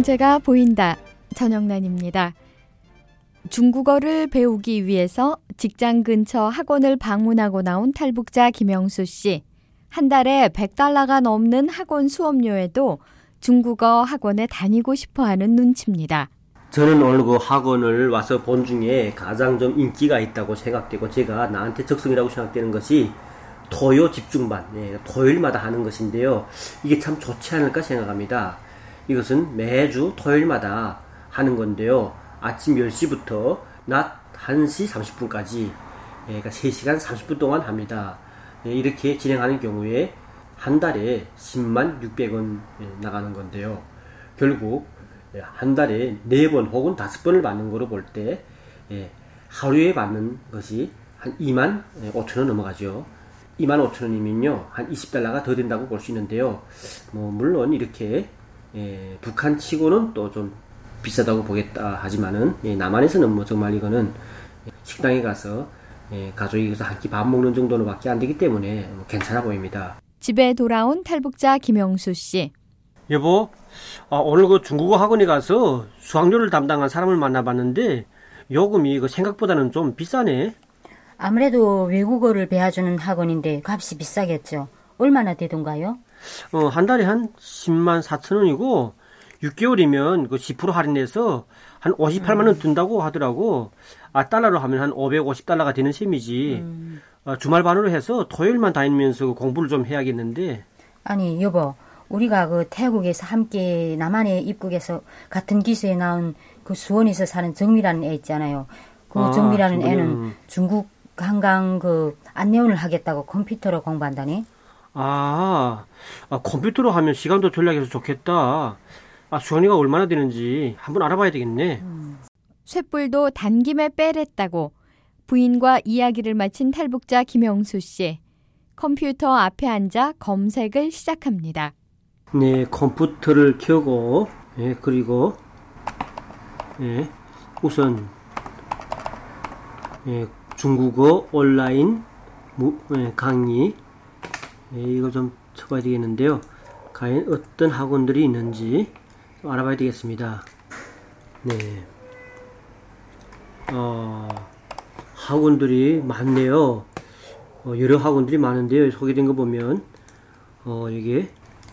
경제가 보인다. 전영란입니다. 중국어를 배우기 위해서 직장 근처 학원을 방문하고 나온 탈북자 김영수 씨. 한 달에 100달러가 넘는 학원 수업료에도 중국어 학원에 다니고 싶어하는 눈치입니다. 저는 오늘 그 학원을 와서 본 중에 가장 좀 인기가 있다고 생각되고 제가 나한테 적성이라고 생각되는 것이 토요 집중반, 토요일마다 하는 것인데요. 이게 참 좋지 않을까 생각합니다. 이것은 매주 토요일마다 하는 건데요. 아침 10시부터 낮 1시 30분까지, 그러니까 3시간 30분 동안 합니다. 이렇게 진행하는 경우에 한 달에 10만 600원 나가는 건데요. 결국 한 달에 4번 혹은 5번을 받는 거로 볼 때 하루에 받는 것이 한 2만 5천원 넘어가죠. 2만 5천원이면요 한 20달러가 더 된다고 볼 수 있는데요. 물론 이렇게 북한 치고는 또 좀 비싸다고 보겠다 하지만은 남한에서는 정말 이거는 식당에 가서 가족이 가서 한 끼 밥 먹는 정도는 밖에 안 되기 때문에 괜찮아 보입니다. 집에 돌아온 탈북자 김영수 씨. 여보, 오늘 그 중국어 학원에 가서 수학료를 담당한 사람을 만나봤는데 요금이 생각보다는 좀 비싸네. 아무래도 외국어를 배워주는 학원인데 값이 비싸겠죠. 얼마나 되던가요? 한 달에 한 10만 4천 원이고 6개월이면 그 10% 할인해서 한 58만 원 든다고 하더라고. 달러로 하면 한 550달러가 되는 셈이지. 주말 반으로 해서 토요일만 다니면서 공부를 좀 해야겠는데. 아니 여보, 우리가 그 태국에서 함께 남한에 입국해서 같은 기수에 나온 그 수원에서 사는 정미라는 애 있잖아요. 그 정미라는 애는 중국 관광 그 안내원을 하겠다고 컴퓨터로 공부한다네. 컴퓨터로 하면 시간도 절약해서 좋겠다. 수원이가 얼마나 되는지 한번 알아봐야 되겠네. 쇳불도 단김에 빼랬다고 부인과 이야기를 마친 탈북자 김영수 씨. 컴퓨터 앞에 앉아 검색을 시작합니다. 네, 컴퓨터를 켜고 그리고 우선 중국어 온라인 강의 이거 좀 쳐봐야 되겠는데요. 과연 어떤 학원들이 있는지 좀 알아봐야 되겠습니다. 네, 학원들이 많네요. 여러 학원들이 많은데요. 소개된 거 보면 이게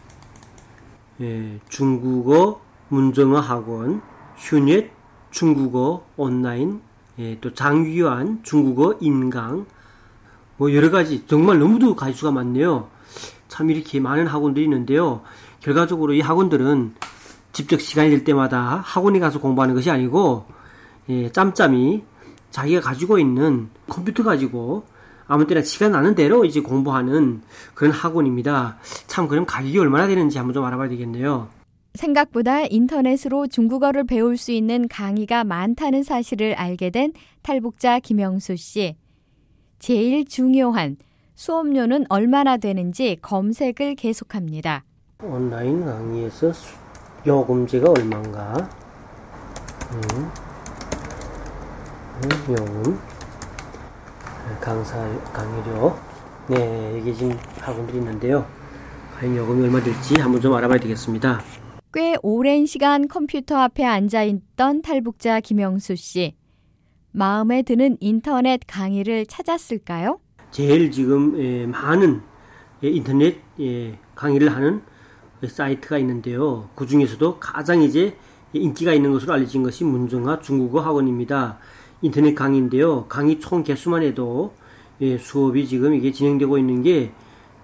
중국어 문정어 학원, 휴넷 중국어 온라인, 또 장유한 중국어 인강, 여러 가지 정말 너무도 가지수가 많네요. 참 이렇게 많은 학원들이 있는데요. 결과적으로 이 학원들은 직접 시간이 될 때마다 학원에 가서 공부하는 것이 아니고 짬짬이 자기가 가지고 있는 컴퓨터 가지고 아무 때나 시간 나는 대로 이제 공부하는 그런 학원입니다. 참 그럼 가격이 얼마나 되는지 한번 좀 알아봐야 되겠네요. 생각보다 인터넷으로 중국어를 배울 수 있는 강의가 많다는 사실을 알게 된 탈북자 김영수 씨. 제일 중요한 수업료는 얼마나 되는지 검색을 계속합니다. 온라인 강의에서 요금제가 얼마인가? 요금 강의료. 여기 지금 학원들이 있는데요. 과연 요금이 얼마 될지 한번 좀 알아봐야 되겠습니다. 꽤 오랜 시간 컴퓨터 앞에 앉아있던 탈북자 김영수 씨. 마음에 드는 인터넷 강의를 찾았을까요? 제일 지금 많은 인터넷 강의를 하는 사이트가 있는데요. 그 중에서도 가장 이제 인기가 있는 것으로 알려진 것이 문정아 중국어 학원입니다. 인터넷 강의인데요. 강의 총 개수만 해도 수업이 지금 이게 진행되고 있는 게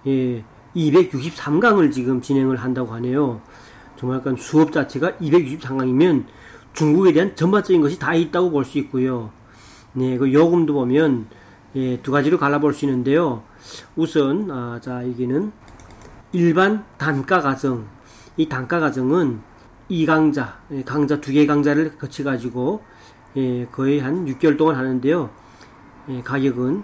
263강을 지금 진행을 한다고 하네요. 정말 수업 자체가 263강이면 중국에 대한 전반적인 것이 다 있다고 볼 수 있고요. 그 요금도 보면 두 가지로 갈라볼 수 있는데요. 우선 여기는 일반 단가 과정. 이 단가 과정은 2강자, 강좌 2개 강좌를 거쳐가지고 거의 한 6개월 동안 하는데요. 가격은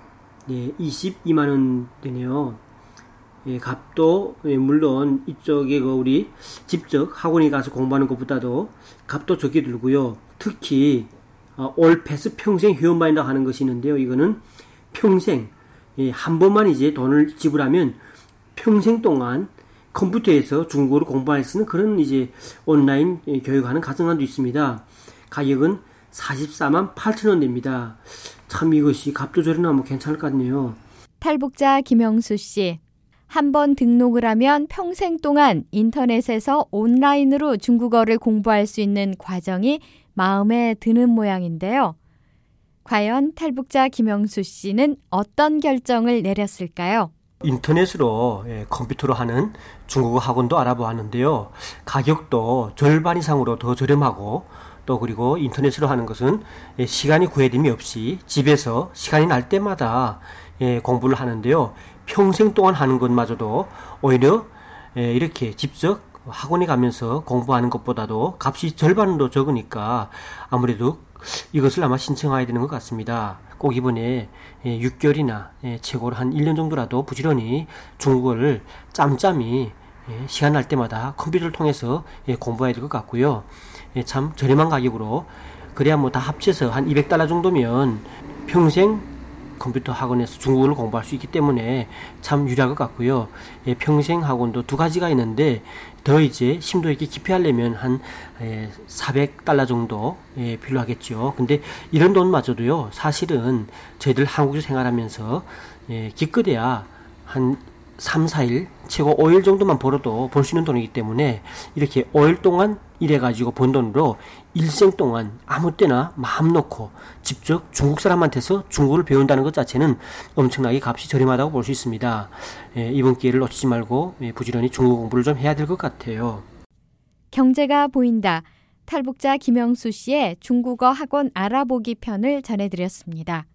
22만원 되네요. 값도 물론 이쪽에 우리 직접 학원에 가서 공부하는 것보다도 값도 적게 들고요. 특히 올 패스 평생 회원반이라고 하는 것이 있는데요. 이거는 평생 한 번만 이제 돈을 지불하면 평생 동안 컴퓨터에서 중국어를 공부할 수 있는 그런 이제 온라인 교육하는 가정단도 있습니다. 가격은 44만 8천 원 됩니다. 참 이것이 값도 저렴하면 괜찮을 것 같네요. 탈북자 김영수 씨. 한번 등록을 하면 평생 동안 인터넷에서 온라인으로 중국어를 공부할 수 있는 과정이 마음에 드는 모양인데요. 과연 탈북자 김영수 씨는 어떤 결정을 내렸을까요? 인터넷으로 컴퓨터로 하는 중국어 학원도 알아보았는데요. 가격도 절반 이상으로 더 저렴하고 또 그리고 인터넷으로 하는 것은 시간이 구애됨이 없이 집에서 시간이 날 때마다 공부를 하는데요. 평생 동안 하는 것마저도 오히려 이렇게 직접 학원에 가면서 공부하는 것보다도 값이 절반으로 적으니까 아무래도 이것을 아마 신청해야 되는 것 같습니다. 꼭 이번에 6개월이나 최고로 한 1년 정도라도 부지런히 중국어를 짬짬이 시간 날 때마다 컴퓨터를 통해서 공부해야 될 것 같고요. 참 저렴한 가격으로 그래야 뭐 다 합쳐서 한 $200 정도면 평생 컴퓨터 학원에서 중국어를 공부할 수 있기 때문에 참 유리할 것 같고요. 평생 학원도 두 가지가 있는데 더 이제 심도 있게 깊이 하려면 한 $400 정도 필요하겠죠. 근데 이런 돈마저도요, 사실은 저희들 한국에서 생활하면서 기껏해야 한 3, 4일, 최고 5일 정도만 벌어도 벌 수 있는 돈이기 때문에 이렇게 5일 동안 일해가지고 번 돈으로 일생 동안 아무 때나 마음 놓고 직접 중국 사람한테서 중국어를 배운다는 것 자체는 엄청나게 값이 저렴하다고 볼 수 있습니다. 이번 기회를 놓치지 말고 부지런히 중국어 공부를 좀 해야 될 것 같아요. 경제가 보인다. 탈북자 김영수 씨의 중국어 학원 알아보기 편을 전해드렸습니다.